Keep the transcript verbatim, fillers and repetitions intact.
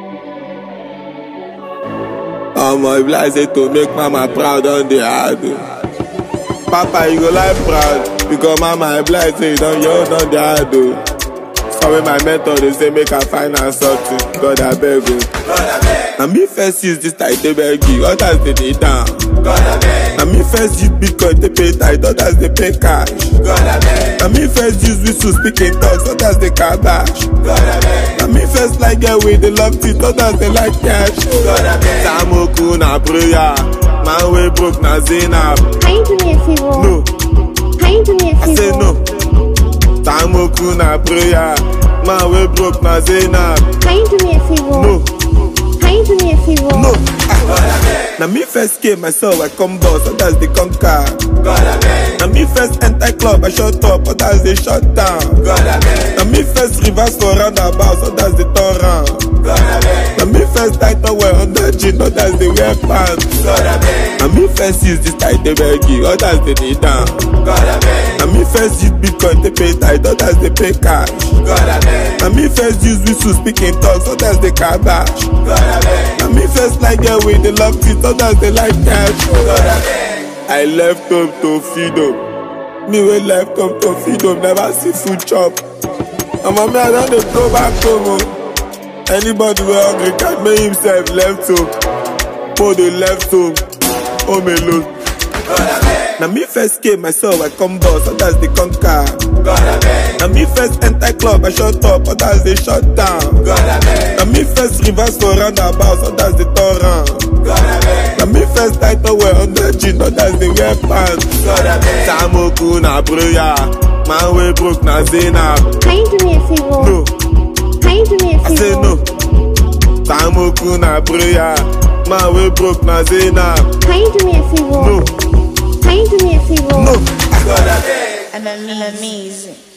Oh my blessed to make mama proud on the hard. Papa, you go like proud because mama blessed you don't you on the hard. So my mentor they say make a finance something. God I beg you. And me first use this title beg you. Others they need down. God I beg. And me first use Bitcoin to pay title. Others they pay cash. God I beg. And me first use whistle speaking talks. Others they cabash. God I beg. And me first like get with the love teeth. Others they like cash. God I beg. Samoku na prayer. Man we broke na Zainab. Can you do me a favor? No. Can you do me a favor? I say no. Samoku na prayer. Man we broke na Zainab. Can you do me a favor? No. Can you do me a favor? No. Ah. Now me first came myself I come boss, others they conquer. Now me first enter club I shut up, others they shut down. Now me first reverse for roundabouts, others they turn round. Now me first title wear under jean, others they wear pants. Now me first use this title baggy, others they need down. Now me first use Bitcoin to pay title, others they pay cash. Now me first use whistle speaking talks, others they cabash. Now me first like get with the love teeth, others they like cash. I left home to feed them. Me we left home to feed them, never see food chop. And mommy I don't dey go back home. Anybody who hungry can make himself left home. For the left home, home alone. Now me first came myself I come boss, others they conquer. Now me first enter club I shut up, others they shut down. Now me first reverse for roundabouts, others they turn round. Now me first title wear under jean, others they wear pants. Samoku na prayer, man we broke na Zainab. Can you do me a favor? No. Can you do me a favor? I say no. Samoku na prayer, man we broke na Zainab. Can you do me a favor? No. Can you do me a favor? No. And I'm amazing.